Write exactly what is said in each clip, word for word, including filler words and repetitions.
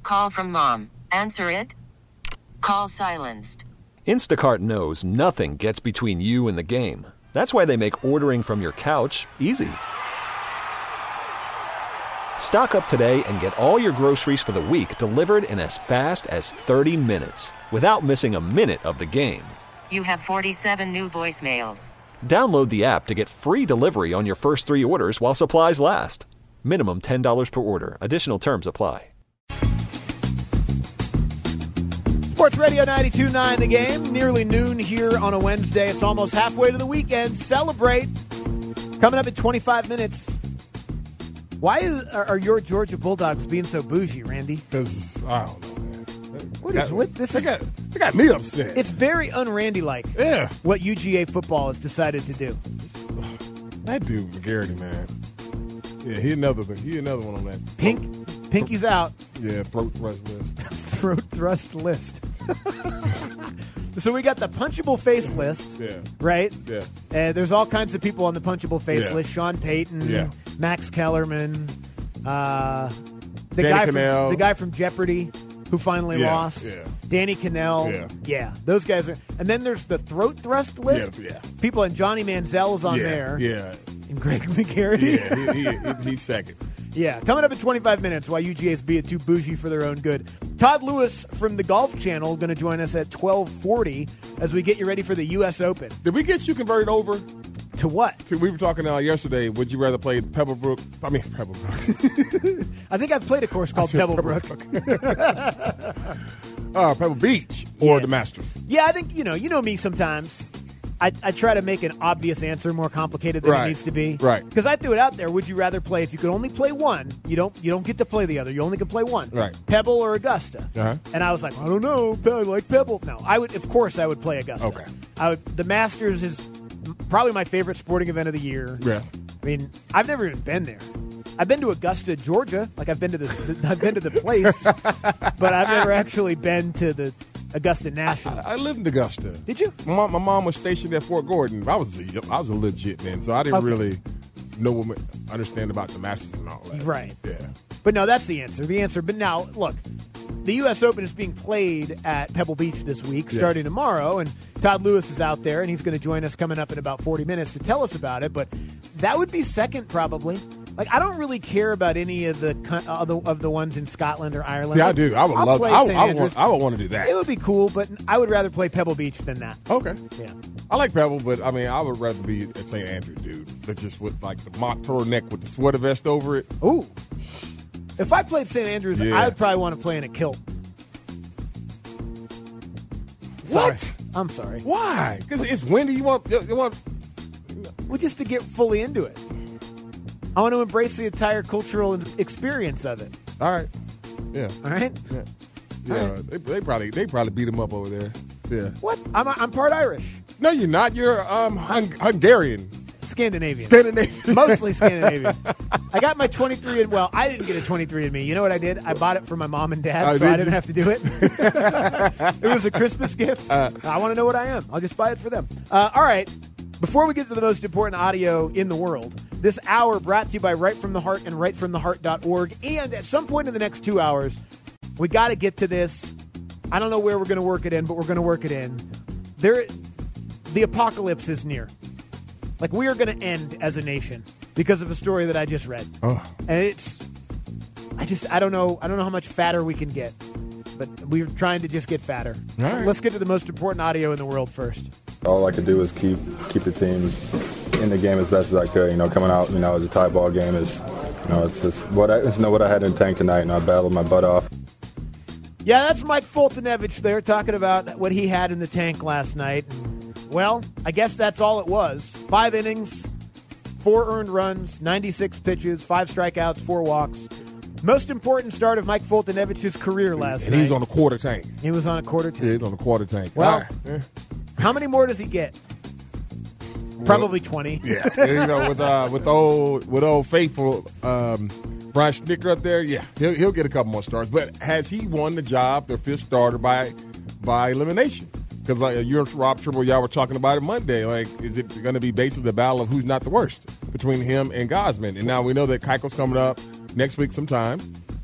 Call from mom. Answer it. Call silenced. Instacart knows nothing gets between you and the game. That's why they make ordering from your couch easy. Stock up today and get all your groceries for the week delivered in as fast as thirty minutes without missing a minute of the game. You have forty-seven new voicemails. Download the app to get free delivery on your first three orders while supplies last. Minimum ten dollars per order. Additional terms apply. Sports Radio ninety-two point nine The Game. Nearly noon here on a Wednesday. It's almost halfway to the weekend. Celebrate. Coming up in twenty-five minutes. Why is, are, are your Georgia Bulldogs being so bougie, Randy? Because, I don't know, man. What is with this? They got, they got me upset. It's very un-Randy-like. Yeah. What U G A football has decided to do. That dude, McGarity, man. Yeah, he another thing. He another one on that. Pink, Pinky's out. Yeah, throat thrust list. Throat thrust list. So we got the punchable face list, yeah. right? Yeah. And there's all kinds of people on the punchable face yeah. list. Sean Payton, yeah. Max Kellerman, uh, the Danny guy Cannell. from the guy from Jeopardy who finally yeah. lost. Yeah. Danny Cannell. Yeah. yeah, those guys are. And then there's the throat thrust list. Yeah, yeah. People, and Johnny Manziel is on yeah, there. Yeah. And Greg McGarity. Yeah, he, he, he, he's second. Yeah, coming up in twenty-five minutes, why U G A's being too bougie for their own good. Todd Lewis from the Golf Channel going to join us at twelve forty as we get you ready for the U S Open. Did we get you converted over? To what? To, we were talking uh, yesterday. Would you rather play Pebblebrook? I mean, Pebblebrook. I think I've played a course called Pebblebrook. Pebblebrook. uh, Pebble Beach or yeah. the Masters. Yeah, I think, you know, you know me sometimes. I, I try to make an obvious answer more complicated than right. it needs to be. Right. Because I threw it out there. Would you rather play, if you could only play one, you don't you don't get to play the other. You only can play one. Right. Pebble or Augusta. Uh-huh. And I was like, I don't know. I like Pebble. No, I would, of course, I would play Augusta. Okay. I would, the Masters is probably my favorite sporting event of the year. Yeah. I mean, I've never even been there. I've been to Augusta, Georgia. Like I've been to the, I've been to the place, but I've never actually been to the Augusta National. I, I lived in Augusta. Did you? My mom, my mom was stationed at Fort Gordon. I was a, I was a legit man, so I didn't Okay. really know what understand about the Masters and all that. Right. Yeah. But no, that's the answer. The answer. But now, look, the U S Open is being played at Pebble Beach this week, Yes. starting tomorrow, and Todd Lewis is out there, and he's going to join us coming up in about forty minutes to tell us about it. But that would be second, probably. Like, I don't really care about any of the of the, of the ones in Scotland or Ireland. See, I do. I would I'll love. play I, would- Saint I would Andrews. want. I would want to do that. It would be cool, but I would rather play Pebble Beach than that. Okay. Yeah. I like Pebble, but I mean, I would rather be at Saint Andrews, dude. But just with like the mock turtleneck with the sweater vest over it. Ooh. If I played Saint Andrews, Yeah. I would probably want to play in a kilt. What? Sorry. I'm sorry. Why? Because it's windy. You want. You want. Well, just to get fully into it. I want to embrace the entire cultural experience of it. All right. Yeah. All right? Yeah. Yeah. All right. They, they probably they probably beat him up over there. Yeah. What? I'm, I'm part Irish. No, you're not. You're um Hung- Hungarian. Scandinavian. Scandinavian. Mostly Scandinavian. I got my twenty-three and well, I didn't get a twenty-three and me. You know what I did? I bought it for my mom and dad, Oh, so did I didn't you? have to do it. It was a Christmas gift. Uh, I want to know what I am. I'll just buy it for them. Uh, all right. Before we get to the most important audio in the world, this hour brought to you by Right From The Heart and right from the heart dot org. And at some point in the next two hours, we got to get to this. I don't know where we're going to work it in, but we're going to work it in. There, the apocalypse is near. Like, we are going to end as a nation because of a story that I just read. Oh. And it's, I just, I don't know, I don't know how much fatter we can get, but we're trying to just get fatter. All right. Let's get to the most important audio in the world first. All I could do was keep keep the team in the game as best as I could. You know, coming out, you know, as a tie ball game is, you know, it's just what I, it's know what I had in the tank tonight, and I battled my butt off. Yeah, that's Mike Fultonevich there talking about what he had in the tank last night. Well, I guess that's all it was. Five innings, four earned runs, ninety-six pitches, five strikeouts, four walks. Most important start of Mike Fultonevich's career last and night. he was on a quarter tank. He was on a quarter tank. Yeah, he's on a quarter tank. Well, All right. Yeah. How many more does he get? Probably twenty. Yeah, you know, with uh, with old with old faithful um, Brian Schnicker up there, yeah, he'll he'll get a couple more starts. But has he won the job, their fifth starter, by by elimination? Because like you and Rob Tribble, y'all were talking about it Monday. Like, is it going to be basically the battle of who's not the worst between him and Gausman? And now we know that Keiko's coming up next week sometime.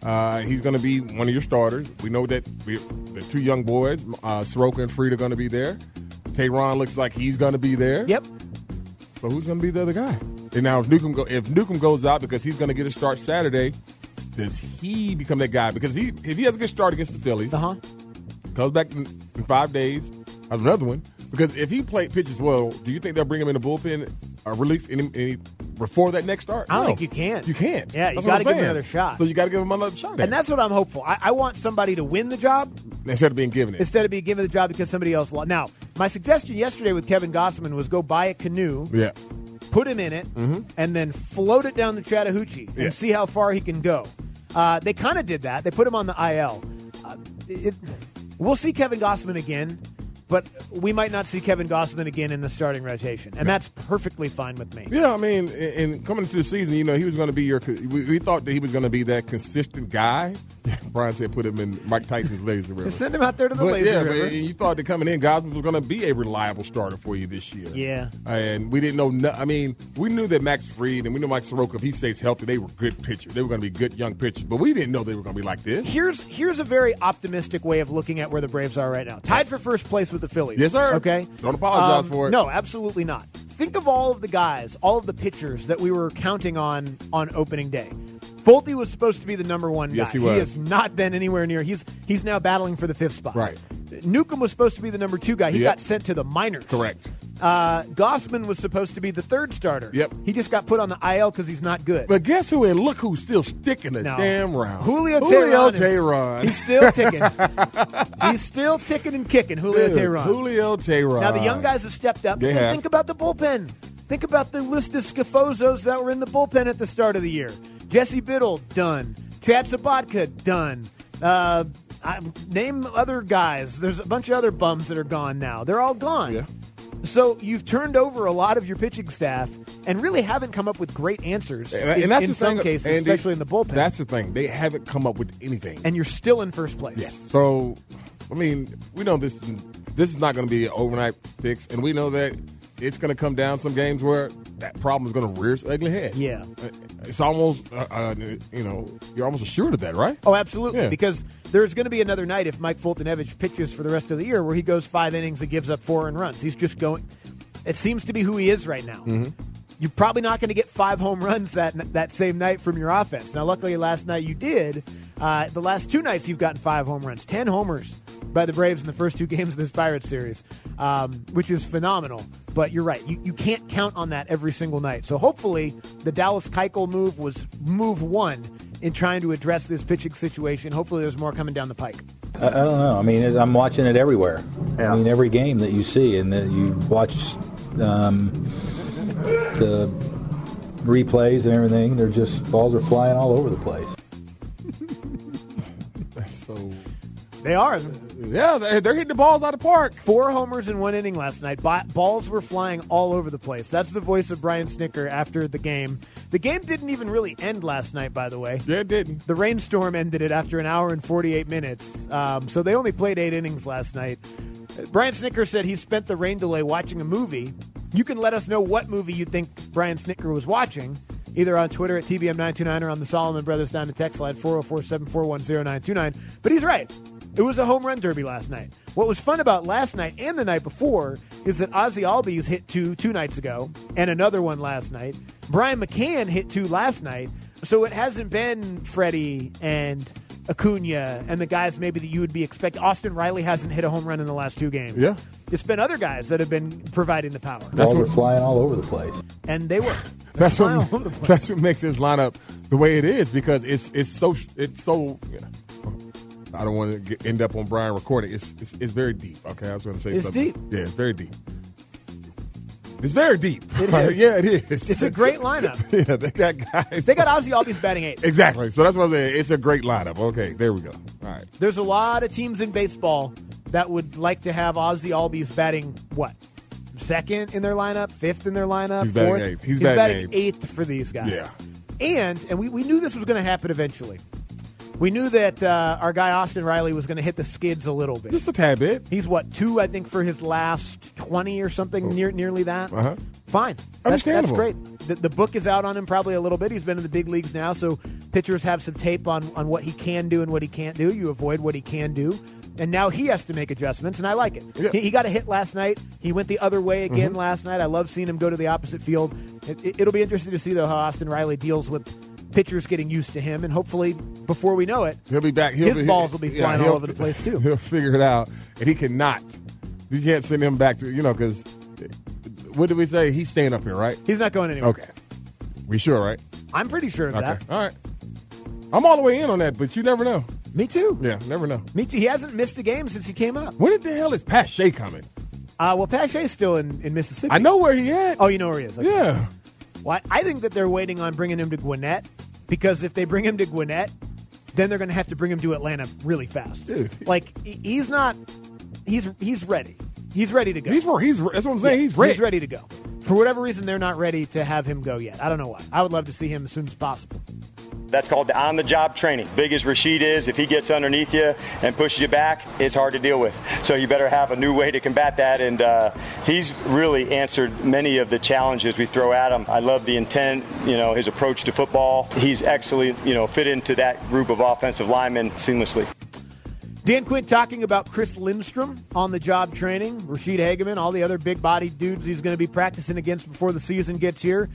Uh, he's going to be one of your starters. We know that we, the two young boys, uh, Soroka and Freed, are going to be there. Tayron looks like he's going to be there. Yep. But who's going to be the other guy? And now if Newcomb, go, if Newcomb goes out because he's going to get a start Saturday, does he become that guy? Because if he, if he has a good start against the Phillies, Uh-huh. comes back in, in five days, has another one. Because if he play pitches well, do you think they'll bring him in the bullpen or relief any, any, before that next start? I don't No. think you can. You can't. Yeah, you That's got what to give I'm him saying. another shot. So you got to give him another shot. And that's what I'm hopeful. I, I want somebody to win the job instead of being given it. instead of being given the job because somebody else lost. Now, my suggestion yesterday with Kevin Gossman was go buy a canoe, Yeah. put him in it, and then float it down the Chattahoochee and Yeah. see how far he can go. Uh, they kind of did that. They put him on the I L. Uh, it, we'll see Kevin Gossman again, but we might not see Kevin Gossman again in the starting rotation, and that's perfectly fine with me. Yeah, I mean, and and coming into the season, you know, he was going to be your. We, we thought that he was going to be that consistent guy. Brian said, "Put him in Mike Tyson's lazy river." Send him out there to the But, lazy yeah, river. but you thought that coming in, Gosman was going to be a reliable starter for you this year. Yeah. And we didn't know. No, I mean, we knew that Max Fried and we knew Mike Soroka, if he stays healthy, they were good pitchers. They were going to be good young pitchers. But we didn't know they were going to be like this. Here's here's a very optimistic way of looking at where the Braves are right now. Tied for first place with the Phillies. Yes, sir. Okay? Don't apologize Um, for it. No, absolutely not. Think of all of the guys, all of the pitchers that we were counting on on opening day. Folty was supposed to be the number one guy. Yes, he was. has not been anywhere near. He's he's now battling for the fifth spot. Right. Newcomb was supposed to be the number two guy. He Yep. got sent to the minors. Correct. Uh, Gossman was supposed to be the third starter. Yep. He just got put on the I L because he's not good. But guess who? And look who's still sticking the No. damn round. Julio Julio Tehran. is- Tehran. He's still ticking. He's still ticking and kicking, Julio Dude, Tehran. Julio Tehran. Now, the young guys have stepped up. They And have. think about the bullpen. Think about the list of Scafozos that were in the bullpen at the start of the year. Jesse Biddle, done. Chad Sabatka, done. Uh, I, name other guys. There's a bunch of other bums that are gone now. They're all gone. Yeah. So you've turned over a lot of your pitching staff and really haven't come up with great answers And, in, and that's in the some thing, cases, Andy, especially in the bullpen. That's the thing. They haven't come up with anything. and you're still in first place. Yes. So, I mean, we know this this is not going to be an overnight fix, and we know that it's going to come down some games where that problem is going to rear its ugly head. Yeah. It's almost, uh, uh, you know, you're almost assured of that, right? Oh, absolutely. Yeah. Because there's going to be another night if Mike Fultonevich pitches for the rest of the year where he goes five innings and gives up four earned runs. He's just going. It seems to be who he is right now. Mm-hmm. You're probably not going to get five home runs that that same night from your offense. Now, luckily, last night you did. Uh, the last two nights you've gotten five home runs, ten homers by the Braves in the first two games of this Pirates series, um, which is phenomenal. But you're right. You, you can't count on that every single night. So hopefully the Dallas Keuchel move was move one in trying to address this pitching situation. Hopefully there's more coming down the pike. I, I don't know. I mean, it- I'm watching it everywhere. Yeah. I mean, every game that you see, and that you watch um, the replays and everything, they're just balls are flying all over the place. So, They are. yeah, they're, they're hitting the balls out of the park. Four homers in one inning last night. Ba- balls were flying all over the place. That's the voice of Brian Snicker after the game. The game didn't even really end last night, by the way. Yeah, it didn't. The rainstorm ended it after an hour and forty-eight minutes. Um, so they only played eight innings last night. Uh, Brian Snicker said he spent the rain delay watching a movie. You can let us know what movie you think Brian Snicker was watching, either on Twitter at T B M nine two nine or on the Solomon Brothers Down to text line four oh four, seven four one, oh nine two nine. But he's right. It was a home run derby last night. What was fun about last night and the night before is that Ozzy Albies hit two two nights ago and another one last night. Brian McCann hit two last night. So it hasn't been Freddie and Acuna and the guys maybe that you would be expecting. Austin Riley hasn't hit a home run in the last two games. Yeah. It's been other guys that have been providing the power. That's balls what- are flying all over the place. And they were. That's flying what, all over the place. that's what makes this lineup the way it is because it's it's so it's so. I don't want to get, end up on Brian recording. It's, it's it's very deep. Okay, I was going to say It's something. deep. Yeah, it's very deep. It's very deep. It is. Yeah, it is. It's a great lineup. Yeah, they got guys. They got Ozzy Albies batting eighth. exactly. So that's what I'm saying. It's a great lineup. Okay, there we go. All right. There's a lot of teams in baseball that would like to have Ozzy Albies batting what? Second in their lineup, fifth in their lineup, He's batting fourth. eighth. He's He's batting batting eighth. eighth for these guys. Yeah. And and we, we knew this was going to happen eventually. We knew that uh, our guy Austin Riley was going to hit the skids a little bit. Just a tad bit. He's, what, two, I think, for his last twenty or something, near nearly that? Uh-huh. Fine. That's, Understandable. that's great. The, the book is out on him probably a little bit. He's been in the big leagues now, so pitchers have some tape on, on what he can do and what he can't do. You avoid what he can do. And now he has to make adjustments, and I like it. Yeah. He, he got a hit last night. He went the other way again Mm-hmm. last night. I love seeing him go to the opposite field. It, it, it'll be interesting to see, though, how Austin Riley deals with pitchers getting used to him, and hopefully, before we know it, He'll be back. He'll his be, balls will be yeah, flying all he'll- over the place, too. He'll figure it out, and he cannot. You can't send him back to, you know, because what did we say? He's staying up here, right? He's not going anywhere. Okay. We sure, right? I'm pretty sure of Okay. that. All right. I'm all the way in on that, but you never know. Me too. Yeah, never know. Me too. He hasn't missed a game since he came up. When the hell is Pache coming? Uh, well, Pache's still in, in Mississippi. I know where he at. Oh, you know where he is. Okay. Yeah. Well, I I think that they're waiting on bringing him to Gwinnett, because if they bring him to Gwinnett, then they're going to have to bring him to Atlanta really fast. Dude. Like, he- he's not – he's he's ready. He's ready to go. He's he's that's what I'm saying. Yeah, he's ready. He's ready to go. For whatever reason, they're not ready to have him go yet. I don't know why. I would love to see him as soon as possible. That's called the on-the-job training. Big as Rashid is, if he gets underneath you and pushes you back, it's hard to deal with. So you better have a new way to combat that, and uh, he's really answered many of the challenges we throw at him. I love the intent, you know, his approach to football. He's actually, you know, fit into that group of offensive linemen seamlessly. Dan Quinn talking about Chris Lindstrom on the job training, Rashid Hageman, all the other big-bodied dudes he's going to be practicing against before the season gets here.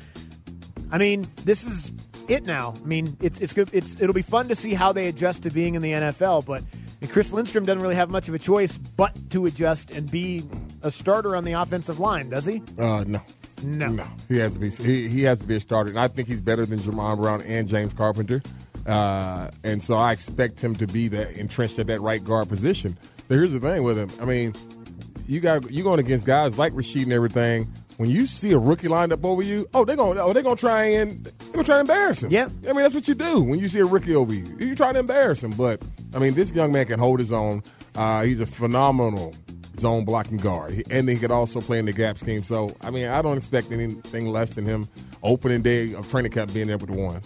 I mean, this is it now. I mean, it's it's good. It's it'll be fun to see how they adjust to being in the N F L. But Chris Lindstrom doesn't really have much of a choice but to adjust and be a starter on the offensive line, does he? Uh, no. No. No. He has to be he, he has to be a starter. And I think he's better than Jamon Brown and James Carpenter. Uh, and so I expect him to be that entrenched at that right guard position. But here's the thing with him. I mean, you got you going against guys like Rashid and everything. When you see a rookie lined up over you, oh, they're gonna oh, they're gonna try and they're gonna try to embarrass him. Yeah. I mean, that's what you do when you see a rookie over you. You try to embarrass him. But I mean, this young man can hold his own. Uh, he's a phenomenal zone blocking guard, he, and he could also play in the gap scheme. So I mean, I don't expect anything less than him opening day of training camp being there with the ones.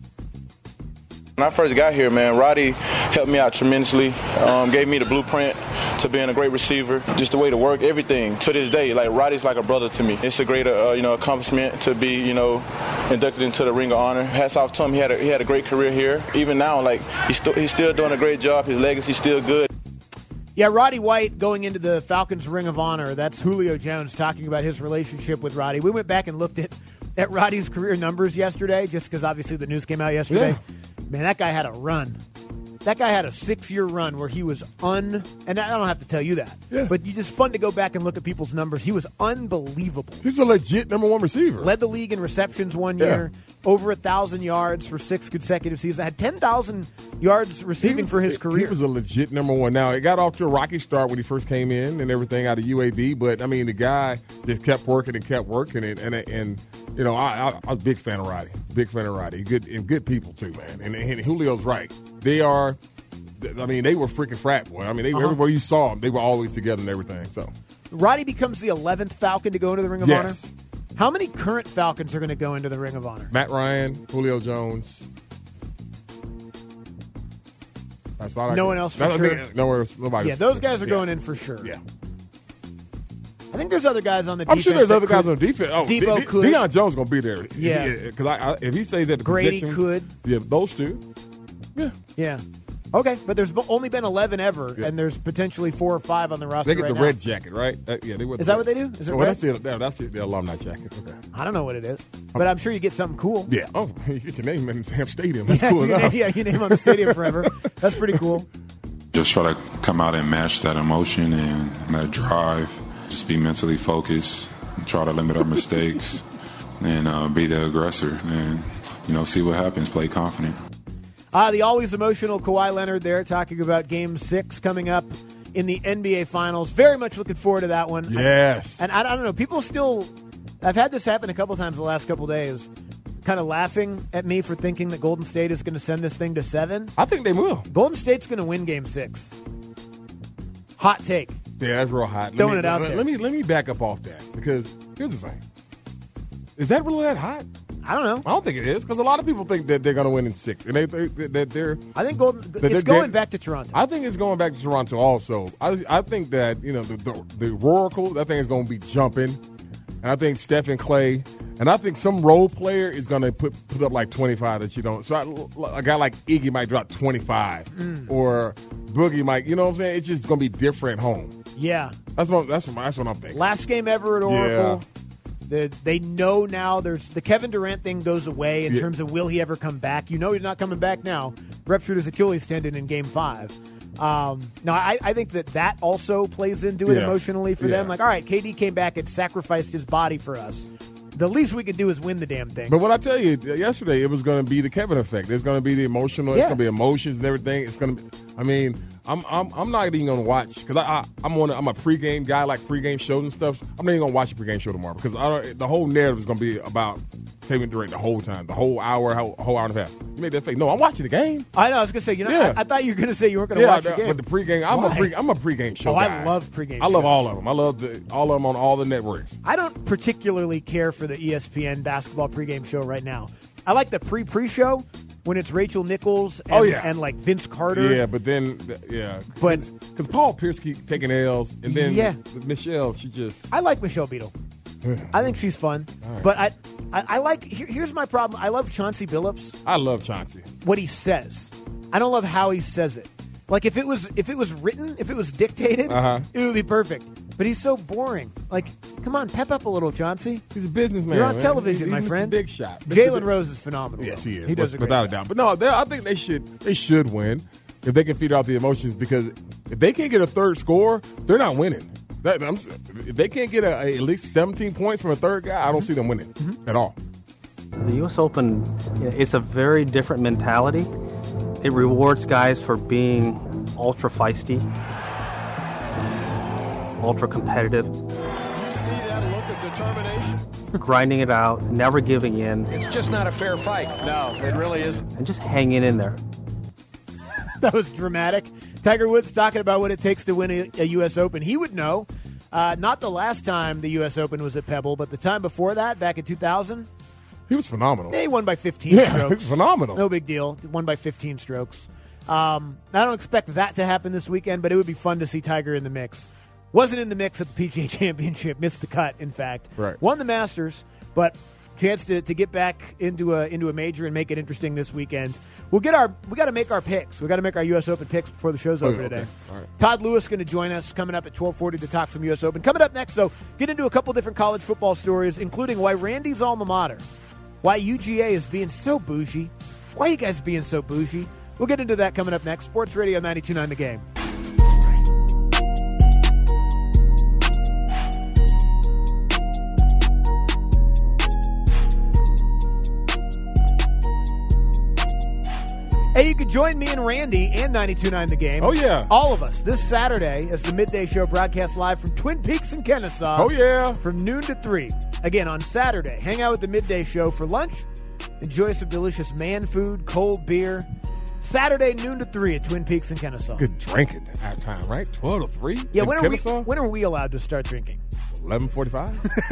When I first got here, man, Roddy helped me out tremendously, um, gave me the blueprint to being a great receiver, just the way to work, everything. To this day, like, Roddy's like a brother to me. It's a great, uh, you know, accomplishment to be, you know, inducted into the Ring of Honor. Hats off to him. He had a, he had a great career here. Even now, like, he's, st- he's still doing a great job. His legacy's still good. Yeah, Roddy White going into the Falcons Ring of Honor. That's Julio Jones talking about his relationship with Roddy. We went back and looked at, at Roddy's career numbers yesterday, just because obviously the news came out yesterday. Yeah. Man, that guy had a run. That guy had a six-year run where he was un... And I don't have to tell you that. Yeah. But you just fun to go back and look at people's numbers. He was unbelievable. He's a legit number one receiver. Led the league in receptions one Yeah. year. Over one thousand yards for six consecutive seasons. Had ten thousand yards receiving was- for his career. He was a legit number one. Now, it got off to a rocky start when he first came in and everything out of U A B, but, I mean, the guy just kept working and kept working. And, and, and you know, I, I, I was a big fan of Roddy. Big fan of Roddy. Good, and good people, too, man. And, and Julio's right. They are, I mean, they were freaking frat, boy. I mean, they, Uh-huh. everywhere you saw them, they were always together and everything. So Roddy becomes the eleventh Falcon to go into the Ring of Yes. Honor. How many current Falcons are going to go into the Ring of Honor? Matt Ryan, Julio Jones. That's about I No can- one else for I don't sure? think- Nowhere else, nobody. Yeah, those guys are Yeah. going in for sure. Yeah. I think there's other guys on the I'm defense. sure there's that other guys could- on defense. Oh, Debo De- De- could. Deion Jones going to be there. Yeah. Because I, I, if he stays at the Grady position. could. Yeah, those two. Yeah. Yeah. Okay, but there's only been eleven ever, Yeah. and there's potentially four or five on the roster They get right the now. red jacket, right? Uh, yeah, they would. Is that what they do? Is it oh, red? That's the, no, that's the, the alumni jacket. Okay. I don't know what it is, but I'm sure you get something cool. Yeah. Oh, you get your name in Ham Stadium. That's yeah, cool your enough. name, yeah, your name on the stadium forever. That's pretty cool. Just try to come out and match that emotion and that drive. Just be mentally focused. Try to limit our mistakes and uh, be the aggressor. And, you know, see what happens. Play confident. Uh, the always emotional Kawhi Leonard there talking about Game six coming up in the N B A Finals. Very much looking forward to that one. Yes. And I, I don't know, people still – I've had this happen a couple times the last couple days, kind of laughing at me for thinking that Golden State is going to send this thing to seven. I think they will. Golden State's going to win Game six. Hot take. Yeah, that's real hot. Let Throwing me, it out let, there. Let me let me back up off that because here's the thing: is that really that hot? I don't know. I don't think it is because a lot of people think that they're going to win in six, and they think that they're. I think Golden, that it's going back to Toronto. I think it's going back to Toronto also. I I think that you know the the, the Oracle, that thing is going to be jumping, and I think Stephen Clay, and I think some role player is going to put put up like twenty-five that you don't. So I, a guy like Iggy might drop twenty-five, mm. or Boogie might. You know what I'm saying? It's just going to be different home. Yeah, that's what that's what that's what I'm thinking. Last game ever at Oracle. Yeah. The, they know now there's the Kevin Durant thing goes away in yeah. terms of will he ever come back. You know he's not coming back now. Ruptured his Achilles tendon in game five. Um, now, I, I think that that also plays into it yeah. emotionally for yeah. them. Like, all right, K D came back and sacrificed his body for us. The least we could do is win the damn thing. But what I tell you yesterday, it was going to be the Kevin effect. There's going to be the emotional. Yeah. It's going to be emotions and everything. It's going to be, I mean, I'm I'm I'm not even going to watch because I, I I'm on a, I'm a pregame guy, like pregame shows and stuff. I'm not even going to watch the pregame show tomorrow because I don't, the whole narrative is going to be about Kevin Durant the whole time, the whole hour, whole, whole hour and a half. You made that fake. No, I'm watching the game. I know. I was going to say, you know, yeah. I, I thought you were going to say you weren't going to yeah, watch the game. But the pregame, I'm Why? a pre, I'm a pregame show oh, guy. I love pregame. I love shows. all of them. I love the, all of them on all the networks. I don't particularly care for the E S P N basketball pregame show right now. I like the pre-pre show when it's Rachel Nichols and, oh, yeah. and like Vince Carter. Yeah, but then yeah, but because Paul Pierce keep taking L's, and then yeah. Michelle, she just I like Michelle Beadle. I think she's fun, right. but I, I, I like. Here, here's my problem. I love Chauncey Billups. I love Chauncey. What he says, I don't love how he says it. Like if it was if it was written, if it was dictated, uh-huh. it would be perfect. But he's so boring. Like, come on, pep up a little, Chauncey. He's a businessman. You're on man. television, he's, my he's friend. Big shot. Jalen Rose is phenomenal. Yes, though. he is. He does a without a job. doubt. But no, I think they should they should win if they can feed out the emotions because if they can't get a third score, they're not winning. That, I'm, if they can't get a, a, at least seventeen points from a third guy, I don't see them winning mm-hmm. at all. The U S Open, it's a very different mentality. It rewards guys for being ultra feisty, ultra competitive. You see that look of determination? Grinding it out, never giving in. It's just not a fair fight. No, it really isn't. And just hanging in there. That was dramatic. Tiger Woods talking about what it takes to win a, a U S Open. He would know. Uh, not the last time the U S Open was at Pebble, but the time before that, back in two thousand. He was phenomenal. He won by fifteen yeah, strokes. He was phenomenal. No big deal. Won by fifteen strokes. Um, I don't expect that to happen this weekend, but it would be fun to see Tiger in the mix. Wasn't in the mix at the P G A Championship. Missed the cut, in fact. Right. Won the Masters, but chance to, to get back into a into a major and make it interesting this weekend. We'll get our we got to make our picks. We got to make our U S Open picks before the show's oh, over yeah, today. Okay. All right. Todd Lewis going to join us coming up at twelve forty to talk some U S Open. Coming up next, though, get into a couple different college football stories, including why Randy's alma mater, why U G A is being so bougie. Why are you guys being so bougie? We'll get into that coming up next. Sports Radio ninety-two point nine The Game. Hey, you can join me and Randy and ninety-two point nine The Game. Oh, yeah. All of us this Saturday as the Midday Show broadcasts live from Twin Peaks in Kennesaw. Oh, yeah. From noon to three. Again, on Saturday, hang out with the Midday Show for lunch. Enjoy some delicious man food, cold beer. Saturday, noon to three at Twin Peaks in Kennesaw. Good drinking at time, right? twelve to three? Yeah, in when are, we, Kennesaw? when are we allowed to start drinking? eleven forty-five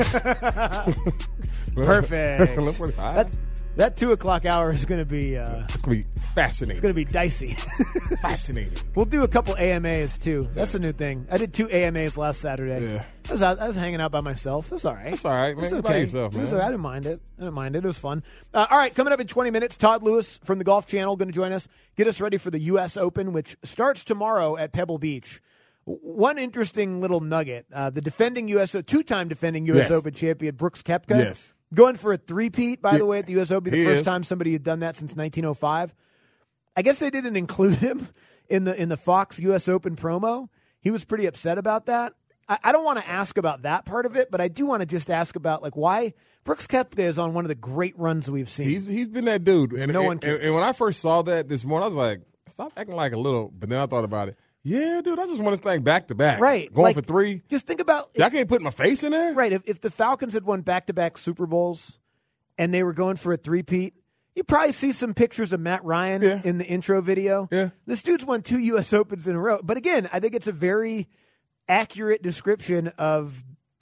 Perfect. eleven forty-five That, that two o'clock hour is going to be... Uh, it's going to be fascinating. It's going to be dicey. Fascinating. We'll do a couple A M As, too. That's yeah. a new thing. I did two A M As last Saturday. Yeah. I was, out, I was hanging out by myself. That's all right. That's all right, man. It's okay. By yourself, man. It was all right. I didn't mind it. I didn't mind it. It was fun. Uh, all right, coming up in twenty minutes, Todd Lewis from the Golf Channel going to join us, get us ready for the U S Open, which starts tomorrow at Pebble Beach. One interesting little nugget, uh, the defending U S two-time defending U S yes. Open champion, Brooks Koepka, yes. going for a three-peat, by yeah. the way, at the U S Open. The he first is. time somebody had done that since nineteen oh five. I guess they didn't include him in the in the Fox U S Open promo. He was pretty upset about that. I, I don't want to ask about that part of it, but I do want to just ask about like why Brooks Koepka is on one of the great runs we've seen. He's he's been that dude, and no and, one cares. And, and when I first saw that this morning, I was like, stop acting like a little. But then I thought about it. Yeah, dude, I just want this thing back to back. Right, going like, for three. Just think about if, I can't put my face in there. Right, if if the Falcons had won back to back Super Bowls, and they were going for a three-peat. You probably see some pictures of Matt Ryan yeah. in the intro video. Yeah. This dude's won two U S Opens in a row. But again, I think it's a very accurate description of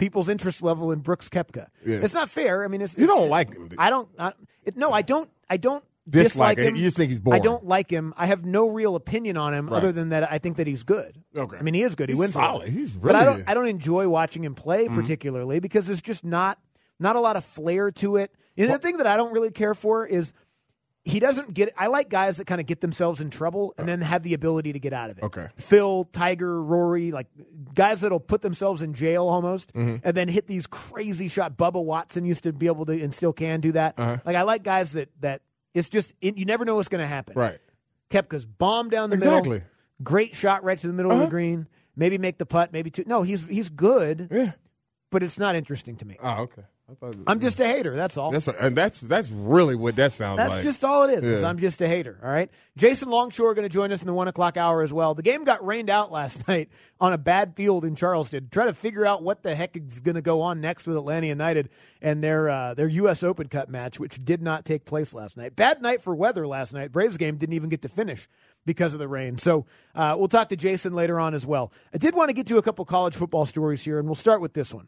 people's interest level in Brooks Koepka. Yeah. It's not fair. I mean, it's, You it's, don't like him, do you? I don't. I, it, no, I don't. I don't Dislike dislike it. him. You just think he's I boring. don't like him. I have no real opinion on him Right. other than that I think that he's good. Okay. I mean, he is good. He He's wins a lot. solid. He's But I really- don't. I don't enjoy watching him play Mhm. particularly because there's just not not a lot of flair to it. And the thing that I don't really care for is he doesn't get. I like guys that kind of get themselves in trouble and then have the ability to get out of it. Okay. Phil, Tiger, Rory, like guys that'll put themselves in jail almost Mhm. and then hit these crazy shots. Bubba Watson used to be able to and still can do that. Uh-huh. Like I like guys that that it's just it, you never know what's going to happen. Right. Koepka's bomb down the Exactly. middle. Great shot right to the middle of Uh-huh. the green. Maybe make the putt. Maybe two. No, he's he's good. Yeah. But it's not interesting to me. Oh, okay. I thought, I'm just a hater. That's all. That's a, and that's that's really what that sounds That's like. just all it is. is Yeah. I'm just a hater. All right. Jason Longshore going to join us in the one o'clock hour as well. The game got rained out last night on a bad field in Charleston. Try to figure out what the heck is going to go on next with Atlanta United and their uh, their U S Open Cup match, which did not take place last night. Bad night for weather last night. Braves game didn't even get to finish because of the rain. So uh, we'll talk to Jason later on as well. I did want to get to a couple college football stories here, and we'll start with this one.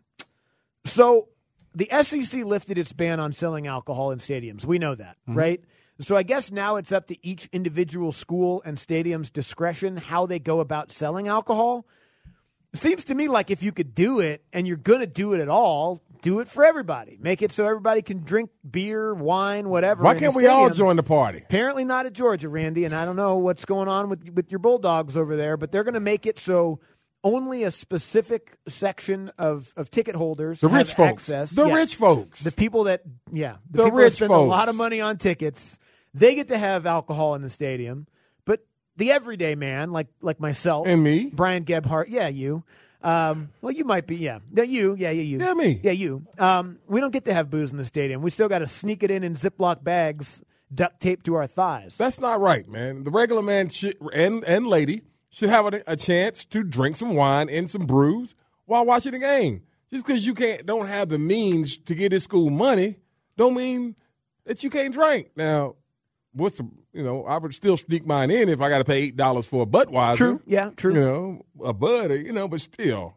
So the S E C lifted its ban on selling alcohol in stadiums. We know that, Mhm. right? So I guess now it's up to each individual school and stadium's discretion how they go about selling alcohol. It seems to me like if you could do it and you're going to do it at all, do it for everybody. Make it so everybody can drink beer, wine, whatever. Why in the can't we all stadium. join the party? Apparently not at Georgia, Randy, and I don't know what's going on with with your Bulldogs over there, but they're going to make it so only a specific section of, of ticket holders The have rich folks. access. The Yes. rich folks. The people that, yeah, the, The people rich that spend folks. a lot of money on tickets, they get to have alcohol in the stadium. But the everyday man, like like myself, And me. Brian Gebhardt, yeah, you. Um, well, you might be, yeah, yeah, you, yeah, yeah, you, Yeah, me. yeah, you. Um, we don't get to have booze in the stadium. We still got to sneak it in in Ziploc bags, duct taped to our thighs. That's not right, man. The regular man should, and and lady should have a, a chance to drink some wine and some brews while watching the game. Just because you can't don't have the means to get his school money, don't mean that you can't drink. Now, what's the you know? I would still sneak mine in if I got to pay eight dollars for a Budweiser. True. Yeah. True. You know, a Bud. You know, but still,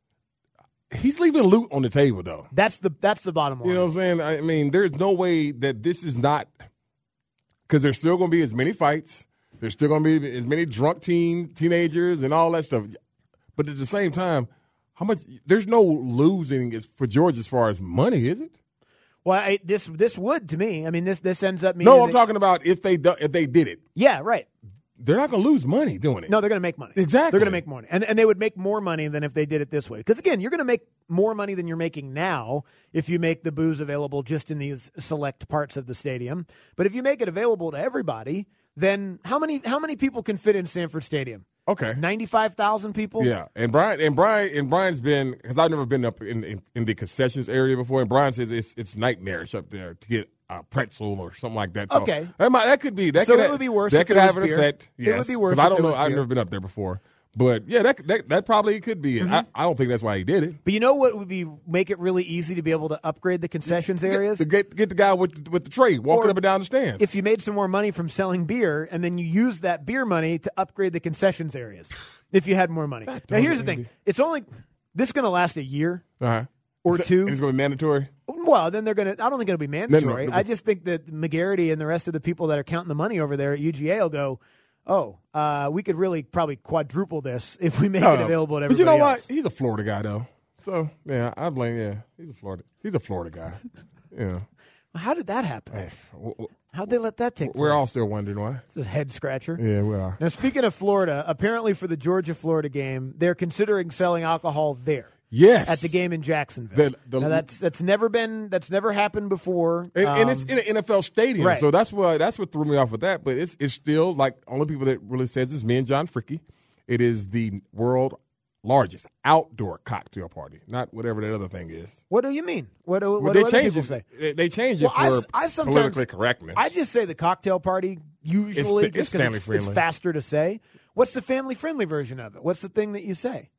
he's leaving loot on the table, though. That's the that's the bottom line. You know what I'm saying? I mean, there's no way that this is not because there's still going to be as many fights. There's still going to be as many drunk teen teenagers and all that stuff. But at the same time, how much? There's no losing is for Georgia as far as money, is it? Well, I, this this would to me. I mean, this this ends up meaning. No, I'm that- talking about if they do, if they did it. Yeah, right. They're not going to lose money doing it. No, they're going to make money. Exactly. They're going to make money. And and they would make more money than if they did it this way. Because, again, you're going to make more money than you're making now if you make the booze available just in these select parts of the stadium. But if you make it available to everybody, then how many how many people can fit in Sanford Stadium? Okay. ninety-five thousand people? Yeah, and Brian and Brian and Brian's been because I've never been up in, in in the concessions area before, and Brian says it's it's nightmarish up there to get a pretzel or something like that. So Okay. that, might, that could be that. So could it ha- would be worse That if could it have was an beer. effect. It Yes, would be worse 'cause I if don't it know. was I've beer. never been up there before, but yeah, that that, that probably could be it. Mm-hmm. I, I don't think that's why he did it. But you know what would be make it really easy to be able to upgrade the concessions areas? To get get the guy with with the tray walking Or up and down the stands. If you made some more money from selling beer and then you use that beer money to upgrade the concessions areas, if you had more money. Now, here's the thing. It's only – this is going to last a year uh-huh. or Is it- two. and it's going to be mandatory. Well, then they're going to – I don't think it'll be mandatory. no, no. I just think that McGarity and the rest of the people that are counting the money over there at U G A will go, oh, uh, we could really probably quadruple this if we make No, it no. available to But everybody you know else. what? He's a Florida guy, though. So, yeah, I blame – yeah, he's a Florida – he's a Florida guy. Yeah. How did that happen? Hey, w- w- How'd they let that take We're place? all still wondering why. It's a head scratcher. Yeah, we are. Now, speaking of Florida, apparently for the Georgia-Florida game, they're considering selling alcohol there. Yes. At the game in Jacksonville. The- the- now, that's that's never been that's never happened before. And, and Um, it's in an N F L stadium, right. so that's what that's what threw me off with that. But it's it's still like only people that really says is me and John Fricke. It is the world largest outdoor cocktail party, not whatever that other thing is. What do you mean? What do, Well, what they do other changed people it. say? They, they changed Well, it I for s- I sometimes- politically correctness. I just say the cocktail party usually It's- just it's 'cause family it's, friendly. it's faster to say. What's the family friendly version of it? What's the thing that you say?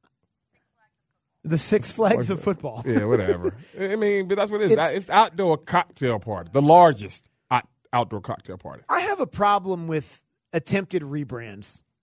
The Six Flags of football. yeah, whatever. I mean, but that's what it is. It's- It's, outdoor cocktail party, the largest out- outdoor cocktail party. I have a problem with attempted rebrands.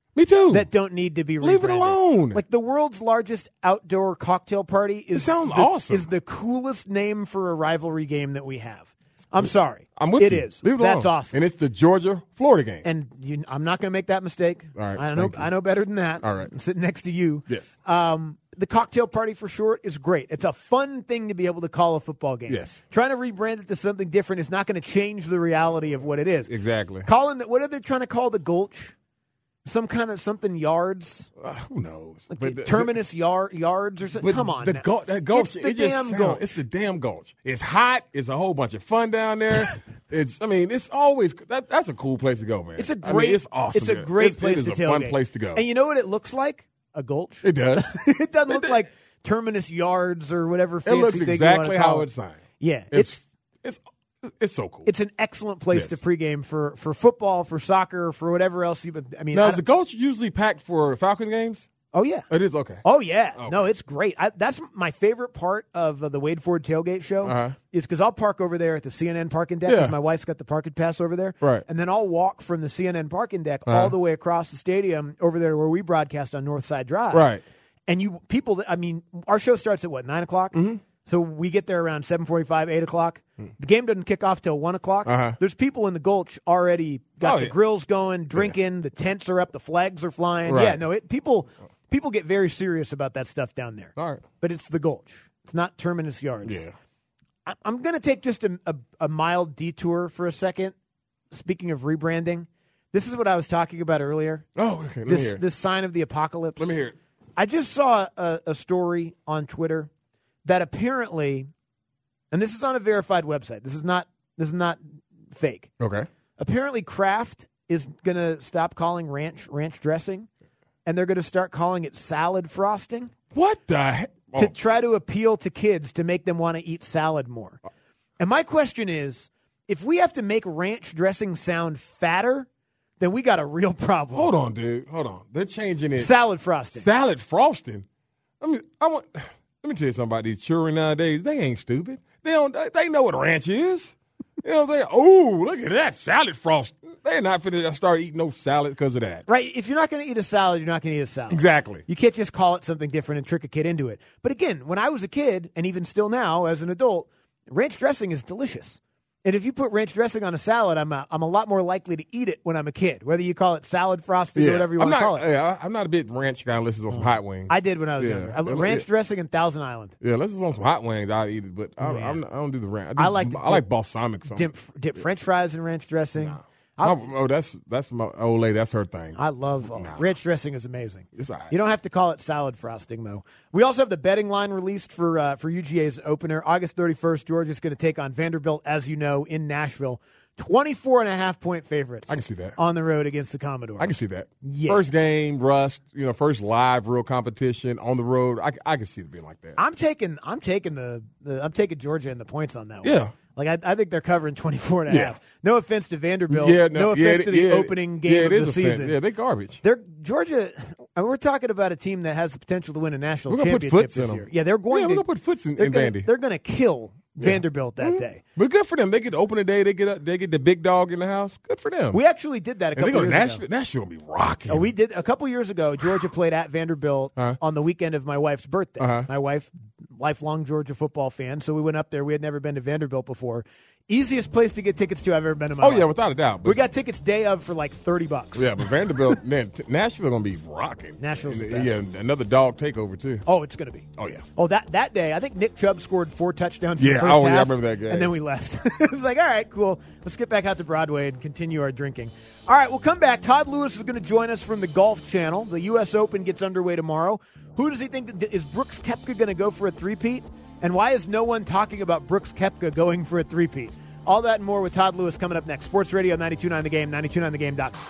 Me too. That don't need to be Leave rebranded. it alone. Like the world's largest outdoor cocktail party is It sounds the, awesome. is the coolest name for a rivalry game that we have. I'm sorry. I'm with it you. It is. Leave it That's alone. awesome. And it's the Georgia-Florida game. And you, I'm not going to make that mistake. All right, I know. thank you. I know better than that. All right. I'm sitting next to you. Yes. Um, the cocktail party for short is great. It's a fun thing to be able to call a football game. Yes. Trying to rebrand it to something different is not going to change the reality of what it is. Exactly. Calling that, what are they trying to call the Gulch? Some kind of something yards. Uh, who knows? Like But the- Terminus yard, yards or something. But Come on. the now. gul- that gulch. It's the it just damn sound- Gulch. It's the damn gulch. It's hot. It's a whole bunch of fun down there. it's. I mean, it's always that, that's a cool place to go, man. It's a I great. mean, it's awesome. It's a there. great It's- place it is to a tailgate. fun place to go. And you know what it looks like? A gulch. It does. It doesn't look like Terminus yards or whatever It fancy looks thing you exactly want to call how it. it's signed. Yeah, It's it's it's so cool. It's an excellent place Yes. to pregame for, for football, for soccer, for whatever else you. I mean, Now, I is the don't- Gulch usually packed for Falcon games? oh yeah, It is okay. oh yeah. Okay. No, it's great. I, that's my favorite part of uh, the Wade Ford tailgate show Uh-huh. is because I'll park over there at the C N N parking deck because Yeah. my wife's got the parking pass over there, Right. And then I'll walk from the C N N parking deck Uh-huh. all the way across the stadium over there where we broadcast on Northside Drive, Right. And you people, that- I mean, our show starts at what nine o'clock. Mm-hmm. So we get there around seven forty-five, eight o'clock. The game doesn't kick off till one o'clock. Uh-huh. There's people in the Gulch already got Oh, the yeah. grills going, drinking. The tents are up, the flags are flying. Right. Yeah, no, it, people people get very serious about that stuff down there. All right. But it's the Gulch. It's not Terminus Yards. Yeah. I, I'm going to take just a, a, a mild detour for a second. Speaking of rebranding, this is what I was talking about earlier. Oh, okay. Let me This hear it. this sign of the apocalypse. Let me hear it. I just saw a, a story on Twitter that apparently, and this is on a verified website. This is not this is not fake. Okay. Apparently, Kraft is going to stop calling ranch ranch dressing, and they're going to start calling it salad frosting What the heck? to Oh, try to appeal to kids to make them want to eat salad more. And my question is, if we have to make ranch dressing sound fatter, then we got a real problem. hold on, dude. Hold on. They're changing it. Salad frosting. Salad frosting. I mean, I want. Let me tell you something about these children nowadays. They ain't stupid. They don't. They, they know what ranch is. You know, they. Oh, look at that salad frost. They're not finna start eating no salad because of that. Right? If you're not going to eat a salad, you're not going to eat a salad. Exactly. You can't just call it something different and trick a kid into it. But again, when I was a kid, and even still now as an adult, ranch dressing is delicious. And if you put ranch dressing on a salad, I'm a, I'm a lot more likely to eat it when I'm a kid, whether you call it salad frosting or whatever you I'm want to not, call it. Yeah, I'm not a big ranch guy unless it's on some hot wings. I did when I was Yeah. younger. I, Yeah, ranch yeah. dressing and Thousand Island. Yeah, unless it's on some hot wings, I'll eat it. But I don't, Yeah. I'm not, I don't do the ranch. I, do, I like to I like dip- balsamic. Something. Dip, dip French fries in ranch dressing. My- I'll- oh, that's that's my old lady. That's her thing. I love oh, Nah. ranch dressing is amazing. It's all right. You don't have to call it salad frosting though. We also have the betting line released for uh, for U G A's opener August thirty-first. Georgia's going to take on Vanderbilt, as you know, in Nashville. twenty-four and a half point favorites. I can see that. On the road against the Commodores. I can see that. Yeah. First game, rust. You know, first live real competition on the road. I, I can see it being like that. I'm taking I'm taking the, the I'm taking Georgia and the points on that one. Yeah. Like I, I think they're covering twenty-four and a Yeah. half. No offense to Vanderbilt. yeah, no, yeah, offense to the yeah, opening game yeah, of it the is offense. season. Yeah, they garbage. They're Georgia. And we're talking about a team that has the potential to win a national We're gonna put championship foots in this them. year. Yeah, they're going Yeah, to we're gonna put foots in, they're in gonna, Vandy. They're going to kill Vanderbilt that day. But good for them. They get the opening day. They get a, they get the big dog in the house. Good for them. We actually did that a and they couple go to years Nashville. ago. Nashville will be rocking. Oh, we did a couple years ago. Georgia played at Vanderbilt Uh-huh. on the weekend of my wife's birthday. Uh-huh. My wife, lifelong Georgia football fan, so we went up there. We had never been to Vanderbilt before. Easiest place to get tickets to I've ever been in my Oh life. yeah, without a doubt. But We got tickets day of for like thirty bucks. yeah, but Vanderbilt, man, t- Nashville gonna be rocking. Nashville's And, the best. Yeah, another dog takeover too. Oh, it's going to be. Oh yeah. Oh, that that day, I think Nick Chubb scored four touchdowns in Yeah, the first oh, yeah, I half. remember that game. And then we left. It's like, all right, cool. Let's get back out to Broadway and continue our drinking. All right, we'll come back. Todd Lewis is going to join us from the Golf Channel. The U S Open gets underway tomorrow. Who does he think? Is Brooks Koepka going to go for a three-peat? And why is no one talking about Brooks Koepka going for a three-peat? All that and more with Todd Lewis coming up next. Sports Radio ninety-two point nine The Game, ninety-two point nine the game dot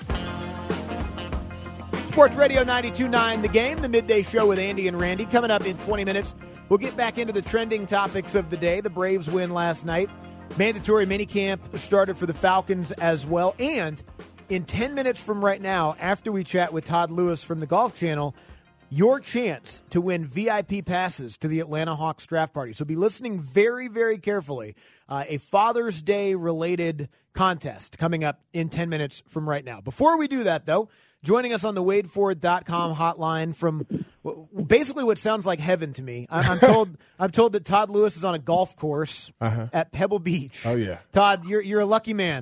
com. Sports Radio ninety-two point nine The Game, the midday show with Andy and Randy. Coming up in twenty minutes, we'll get back into the trending topics of the day. The Braves win last night. Mandatory minicamp started for the Falcons as well. And in ten minutes from right now, after we chat with Todd Lewis from the Golf Channel, your chance to win V I P passes to the Atlanta Hawks draft party. So be listening very, very carefully. Uh, a Father's Day related contest coming up in ten minutes from right now. Before we do that, though, joining us on the Wade Ford dot com hotline from basically what sounds like heaven to me. I, I'm told I'm told that Todd Lewis is on a golf course uh-huh. at Pebble Beach. Oh, yeah. Todd, you're you're a lucky man.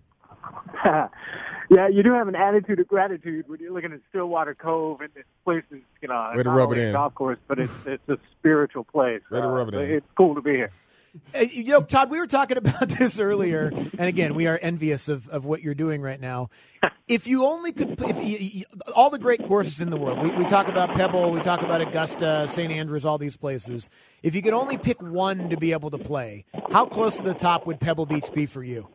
Yeah, you do have an attitude of gratitude when you're looking at Stillwater Cove, and this place is, you know, Way to not rub only it a in. golf course, but it's it's a spiritual place. Way to rub it uh, in. It's cool to be here. Uh, you know, Todd, we were talking about this earlier, and again, we are envious of, of what you're doing right now. If you only could, if you, you, all the great courses in the world, we, we talk about Pebble, we talk about Augusta, Saint Andrews, all these places. If you could only pick one to be able to play, how close to the top would Pebble Beach be for you?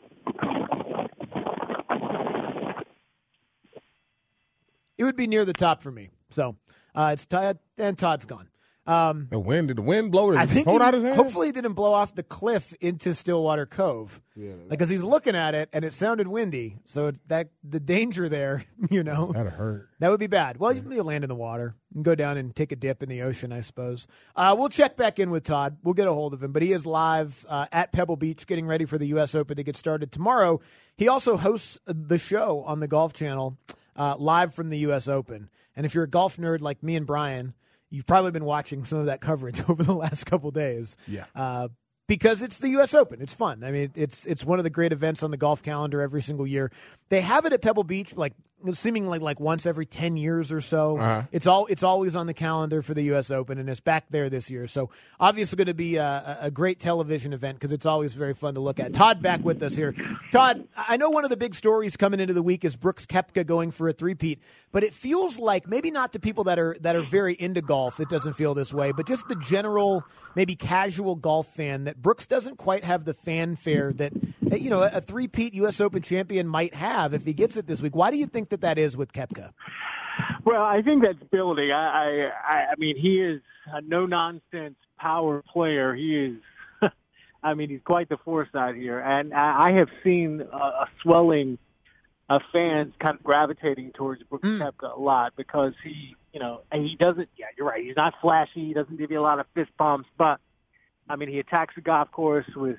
It would be near the top for me. So uh, it's Todd, and Todd's gone. Um, the wind, did the wind blow? Did I think phone he, out his hand? hopefully he didn't blow off the cliff into Stillwater Cove. Yeah, because he's looking at it and it sounded windy. So it, that the danger there, you know, that'd hurt. That would be bad. Well, you can land in the water and go down and take a dip in the ocean, I suppose. Uh, we'll check back in with Todd. We'll get a hold of him. But he is live uh, at Pebble Beach, getting ready for the U S Open to get started tomorrow. He also hosts the show on the Golf Channel, uh, live from the U S Open. And if you're a golf nerd like me and Brian, you've probably been watching some of that coverage over the last couple days. Yeah. Uh, because it's the U S Open. It's fun. I mean, it's it's one of the great events on the golf calendar every single year. They have it at Pebble Beach like seemingly like once every ten years or so. Uh-huh. It's all it's always on the calendar for the U S Open, and it's back there this year. So obviously going to be a, a great television event because it's always very fun to look at. Todd back with us here. Todd, I know one of the big stories coming into the week is Brooks Koepka going for a three-peat, but it feels like maybe not to people that are that are very into golf, it doesn't feel this way, but just the general, maybe casual golf fan, that Brooks doesn't quite have the fanfare that, you know, a three-peat U S Open champion might have if he gets it this week. Why do you think that that is with Koepka? Well, I think that's building. I, I, I mean, he is a no-nonsense power player. He is, I mean, he's quite the force out here. And I, I have seen a, a swelling of fans kind of gravitating towards Brooks mm. Koepka a lot because he, you know, and he doesn't, yeah, you're right, he's not flashy. He doesn't give you a lot of fist bumps. But, I mean, he attacks the golf course with,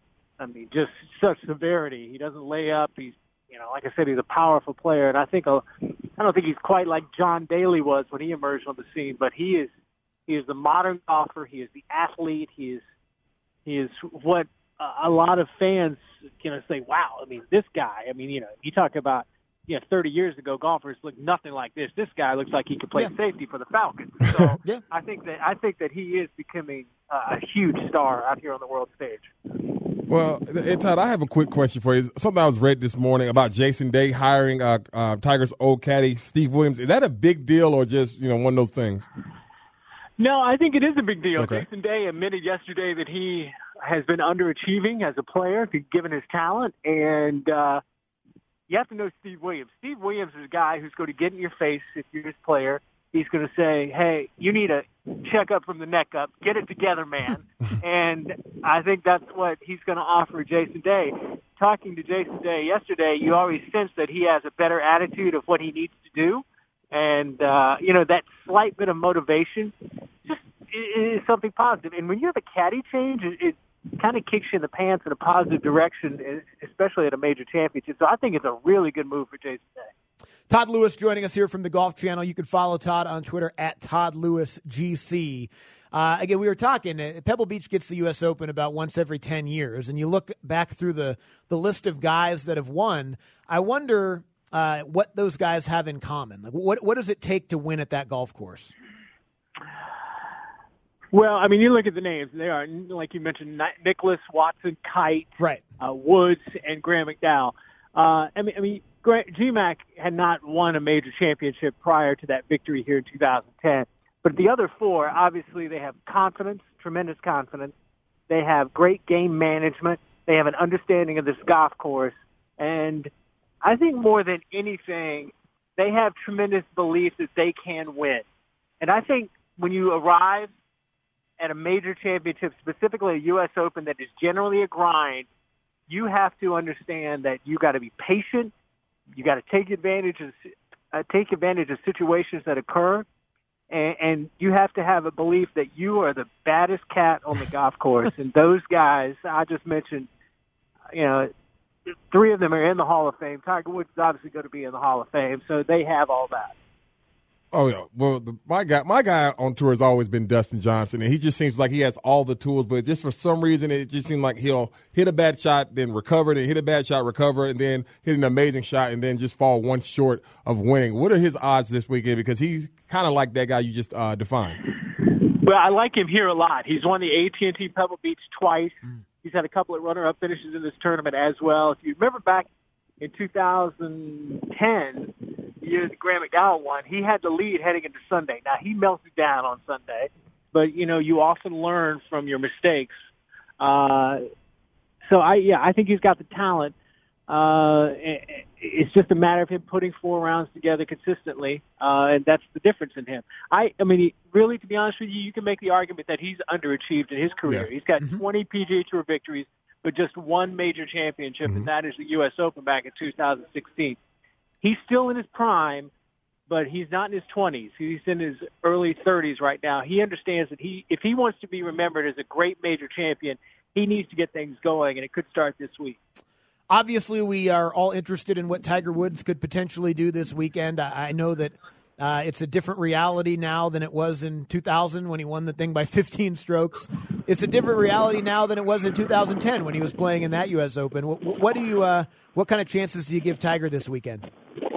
I mean, just such severity. He doesn't lay up. He's, you know, like I said, he's a powerful player, and I think a, I don't think he's quite like John Daly was when he emerged on the scene, but he is he is the modern golfer. He is the athlete. He is he is what a lot of fans you know say. Wow, I mean, this guy. I mean, you know, you talk about you know, thirty years ago, golfers looked nothing like this. This guy looks like he could play yeah. safety for the Falcons. So yeah. I think that I think that he is becoming uh, a huge star out here on the world stage. Well, hey, Todd, I have a quick question for you. Something I was read this morning about Jason Day hiring uh, uh, Tiger's old caddy, Steve Williams. Is that a big deal or just, you know, one of those things? No, I think it is a big deal. Okay. Jason Day admitted yesterday that he has been underachieving as a player, given his talent. And uh, you have to know Steve Williams. Steve Williams is a guy who's going to get in your face if you're his player. He's going to say, hey, you need a checkup from the neck up. Get it together, man. And I think that's what he's going to offer Jason Day. Talking to Jason Day yesterday, you always sense that he has a better attitude of what he needs to do. And, uh, you know, that slight bit of motivation just is something positive. And when you have a caddy change, it, it kind of kicks you in the pants in a positive direction, especially at a major championship. So I think it's a really good move for Jason Day. Todd Lewis joining us here from the Golf Channel. You can follow Todd on Twitter at Todd Lewis G C. Uh, again, we were talking, uh, Pebble Beach gets the U S Open about once every ten years, and you look back through the, the list of guys that have won, I wonder uh, what those guys have in common. Like, what what does it take to win at that golf course? Well, I mean, you look at the names. They are, like you mentioned, Nicholas, Watson, Kite, right. uh, Woods, and Graham McDowell. Uh, I mean, I mean, G MAC had not won a major championship prior to that victory here in two thousand ten. But the other four, obviously, they have confidence, tremendous confidence. They have great game management. They have an understanding of this golf course. And I think more than anything, they have tremendous belief that they can win. And I think when you arrive at a major championship, specifically a U S Open that is generally a grind, you have to understand that you got to be patient. You got to take advantage of uh, take advantage of situations that occur, and, and you have to have a belief that you are the baddest cat on the golf course. And those guys I just mentioned, you know, three of them are in the Hall of Fame. Tiger Woods is obviously going to be in the Hall of Fame, so they have all that. Oh yeah, well, the, my guy, my guy on tour has always been Dustin Johnson, and he just seems like he has all the tools. But just for some reason, it just seems like he'll hit a bad shot, then recover, then hit a bad shot, recover, and then hit an amazing shot, and then just fall one short of winning. What are his odds this weekend? Because he's kind of like that guy you just uh, defined. Well, I like him here a lot. He's won the A T and T Pebble Beach twice. Mm. He's had a couple of runner-up finishes in this tournament as well. If you remember back in two thousand ten, the year that Graham McDowell won, he had the lead heading into Sunday. Now, he melted down on Sunday, but, you know, you often learn from your mistakes. Uh, so, I yeah, I think he's got the talent. Uh, it's just a matter of him putting four rounds together consistently, uh, and that's the difference in him. I, I mean, he, really, to be honest with you, you can make the argument that he's underachieved in his career. Yeah. He's got mm-hmm. twenty P G A Tour victories, but just one major championship, mm-hmm. and that is the U S Open back in two thousand sixteen. He's still in his prime, but he's not in his twenties. He's in his early thirties right now. He understands that he, if he wants to be remembered as a great major champion, he needs to get things going, and it could start this week. Obviously, we are all interested in what Tiger Woods could potentially do this weekend. I know that uh, it's a different reality now than it was in two thousand when he won the thing by fifteen strokes. It's a different reality now than it was in two thousand ten when he was playing in that U S Open. What, what do you? Uh, what kind of chances do you give Tiger this weekend?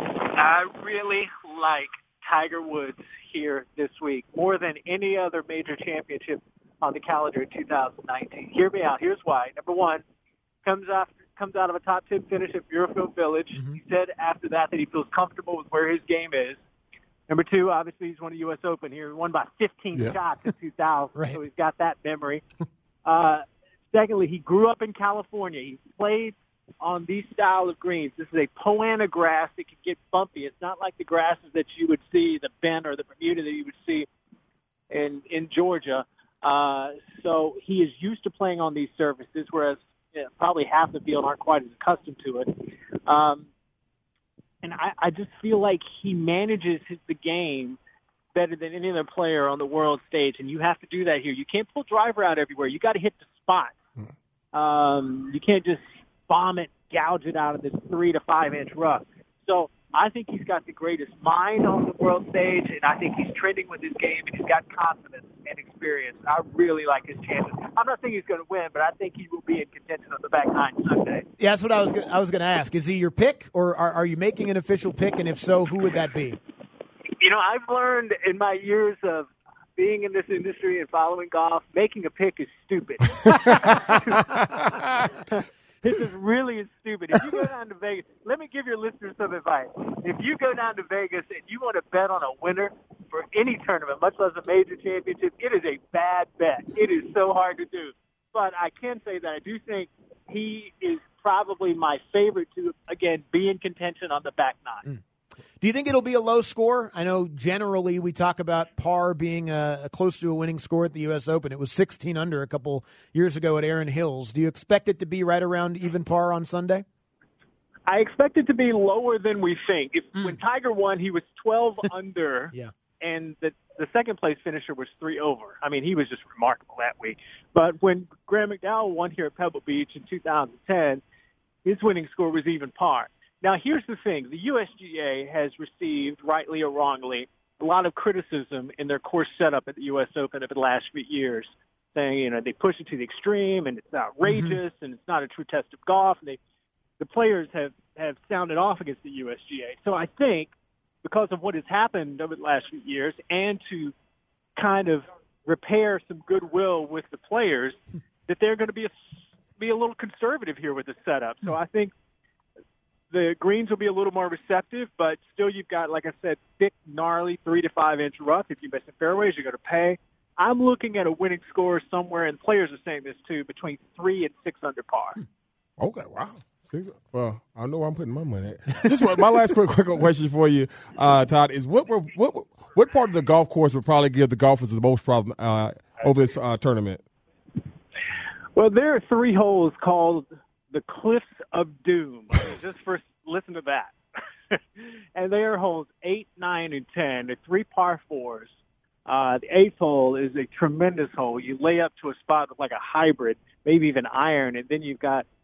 I really like Tiger Woods here this week more than any other major championship on the calendar in two thousand nineteen. Hear me out. Here's why. Number one, comes off. comes out of a top ten finish at Muirfield Village. Mm-hmm. He said after that that he feels comfortable with where his game is. Number two, obviously he's won the U S Open here. He won by fifteen yeah. shots in two thousand, right. So he's got that memory. uh, secondly, he grew up in California. He played on these style of greens. This is a Poana grass that can get bumpy. It's not like the grasses that you would see, the Bend or the Bermuda that you would see in, in Georgia. Uh, so he is used to playing on these surfaces, whereas Yeah, probably half the field aren't quite as accustomed to it. Um, and I, I just feel like he manages his, the game better than any other player on the world stage, and you have to do that here. You can't pull driver out everywhere. You got to hit the spot. Um, you can't just bomb it, gouge it out of this three to five inch rough. So I think he's got the greatest mind on the world stage, and I think he's trending with his game, and he's got confidence and experience. I really like his chances. I'm not saying he's going to win, but I think he will be in contention on the back nine Sunday. Yeah, that's what I was I was going to ask. Is he your pick, or are, are you making an official pick, and if so, who would that be? You know, I've learned in my years of being in this industry and following golf, making a pick is stupid. This is really stupid. If you go down to Vegas, let me give your listeners some advice. If you go down to Vegas and you want to bet on a winner for any tournament, much less a major championship, it is a bad bet. It is so hard to do. But I can say that I do think he is probably my favorite to, again, be in contention on the back nine. Mm. Do you think it'll be a low score? I know generally we talk about par being a, a close to a winning score at the U S Open. It was sixteen under a couple years ago at Erin Hills. Do you expect it to be right around even par on Sunday? I expect it to be lower than we think. If, mm. When Tiger won, he was twelve under, yeah. and the, the second-place finisher was three over. I mean, he was just remarkable that week. But when Graham McDowell won here at Pebble Beach in two thousand ten, his winning score was even par. Now, here's the thing. The U S G A has received, rightly or wrongly, a lot of criticism in their course setup at the U S Open over the last few years, saying, you know, they push it to the extreme and it's outrageous mm-hmm. and it's not a true test of golf. And they, the players have, have sounded off against the U S G A. So I think because of what has happened over the last few years and to kind of repair some goodwill with the players, that they're going to be a, be a little conservative here with the setup. So I think the greens will be a little more receptive, but still you've got, like I said, thick, gnarly three to five inch rough. If you miss the fairways, you're going to pay. I'm looking at a winning score somewhere, and players are saying this too, between three and six under par. Okay, wow. Well, I know where I'm putting my money at. This one, my last quick, quick question for you, uh, Todd, is what, what what part of the golf course would probably give the golfers the most problem uh, over this uh, tournament? Well, there are three holes called the Cliffs of Doom. Just first listen to that. And they are holes eight, nine, and ten. They're three par fours. Uh, the eighth hole is a tremendous hole. You lay up to a spot with like a hybrid, maybe even iron, and then you've got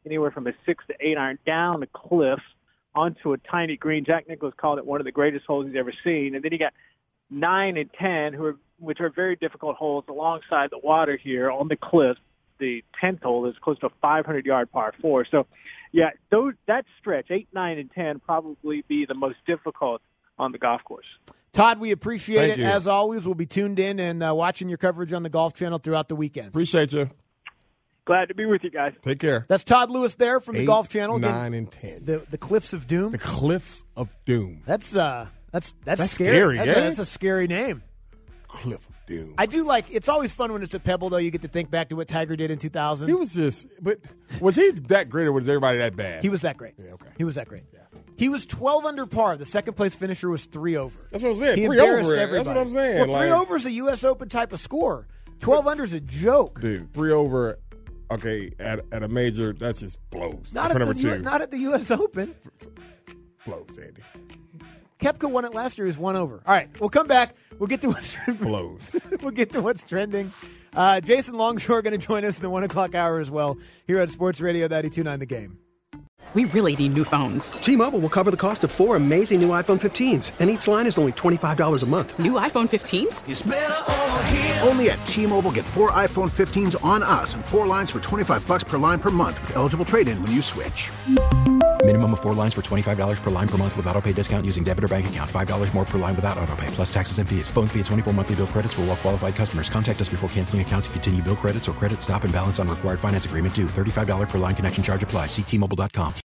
anywhere from a six to eight iron down the cliff onto a tiny green. Jack Nicklaus called it one of the greatest holes he's ever seen. And then he got nine and ten, who are, which are very difficult holes alongside the water here on the cliff. The tenth hole is close to a five hundred yard par four. So, yeah, those that stretch, eight, nine, and ten, probably be the most difficult on the golf course. Todd, we appreciate Thank it. you. As always, we'll be tuned in and uh, watching your coverage on the Golf Channel throughout the weekend. Appreciate you. Glad to be with you guys. Take care. That's Todd Lewis there from the Eight, Golf Channel. Again, nine, and ten. The the Cliffs of Doom. The Cliffs of Doom. That's uh, that's that's, That's scary. scary, That's, yeah? a, that's a scary name. Cliff of Doom. I do like. It's always fun when it's at Pebble, though. You get to think back to what Tiger did in two thousand. He was just, but was he that great or was everybody that bad? He was that great. Yeah, okay. He was that great. Yeah. He was twelve under par. The second place finisher was three over. That's what I'm saying. He Three embarrassed over. everybody. That's what I'm saying. Well, three Like- over is a U S Open type of score. twelve under is a joke. Dude, three over, okay, at, at a major, that's just blows. Not For at, number the two. U- not at the U S Open. Blows, Andy. Koepka won it last year. He's one over. All right, we'll come back. We'll get to what's Blows. we'll get to what's trending. Uh, Jason Longshore going to join us in the one o'clock hour as well here on Sports Radio ninety-two point nine The Game. We really need new phones. T-Mobile will cover the cost of four amazing new iPhone fifteens, and each line is only twenty-five dollars a month. New iPhone fifteens? It's better over here. Only at T-Mobile, get four iPhone fifteens on us and four lines for twenty-five bucks per line per month with eligible trade-in when you switch. Minimum of four lines for twenty-five dollars per line per month with autopay discount using debit or bank account. five dollars more per line without autopay, plus taxes and fees. Phone fee at twenty-four monthly bill credits for well-qualified customers. Contact us before canceling account to continue bill credits or credit stop and balance on required finance agreement due. thirty-five dollars per line connection charge applies. See T Mobile dot com.